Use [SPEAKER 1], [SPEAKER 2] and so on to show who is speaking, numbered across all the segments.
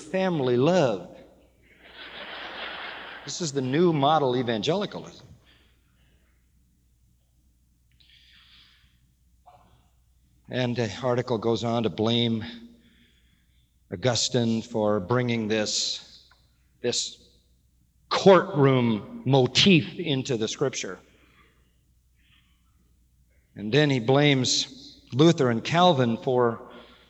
[SPEAKER 1] family love. This is the new model evangelicalism. And the article goes on to blame Augustine for bringing this courtroom motif into the Scripture. And then he blames Luther and Calvin for,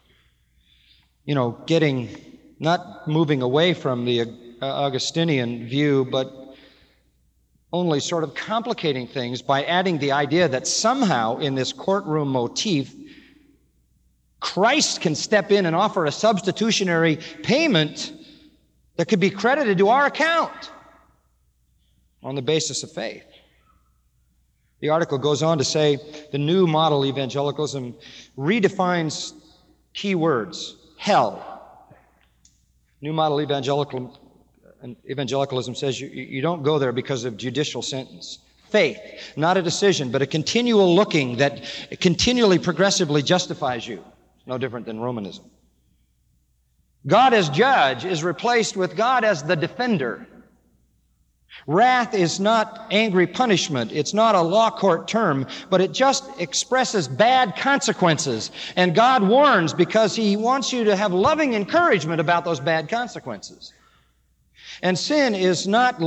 [SPEAKER 1] not moving away from the Augustinian view, but only sort of complicating things by adding the idea that somehow in this courtroom motif, Christ can step in and offer a substitutionary payment that could be credited to our account on the basis of faith. The article goes on to say the new model evangelicalism redefines key words: hell. New model evangelicalism says you don't go there because of judicial sentence. Faith, not a decision, but a continual looking that continually progressively justifies you. No different than Romanism. God as judge is replaced with God as the defender. Wrath is not angry punishment. It's not a law court term, but it just expresses bad consequences. And God warns because He wants you to have loving encouragement about those bad consequences. And sin is not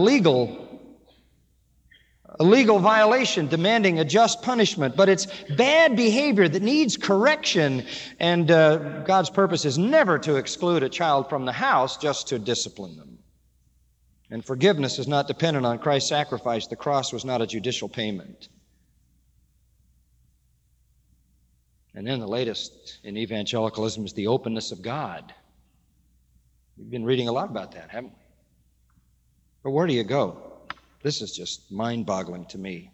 [SPEAKER 1] a legal violation demanding a just punishment, but it's bad behavior that needs correction. And God's purpose is never to exclude a child from the house, just to discipline them. And forgiveness is not dependent on Christ's sacrifice. The cross was not a judicial payment. And then the latest in evangelicalism is the openness of God. We've been reading a lot about that, haven't we? But where do you go? This is just mind-boggling to me.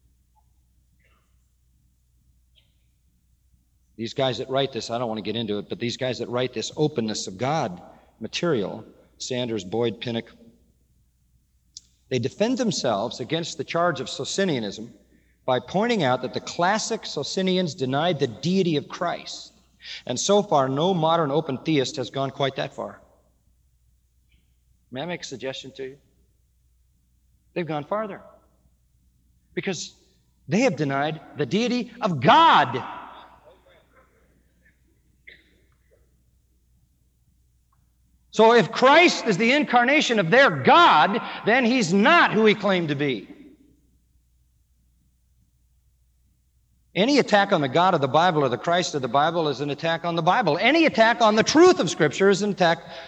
[SPEAKER 1] These guys that write this, I don't want to get into it, but these guys that write this openness of God material, Sanders, Boyd, Pinnock, they defend themselves against the charge of Socinianism by pointing out that the classic Socinians denied the deity of Christ. And so far, no modern open theist has gone quite that far. May I make a suggestion to you? They've gone farther. Because they have denied the deity of God. So if Christ is the incarnation of their God, then He's not who He claimed to be. Any attack on the God of the Bible or the Christ of the Bible is an attack on the Bible. Any attack on the truth of Scripture is an attack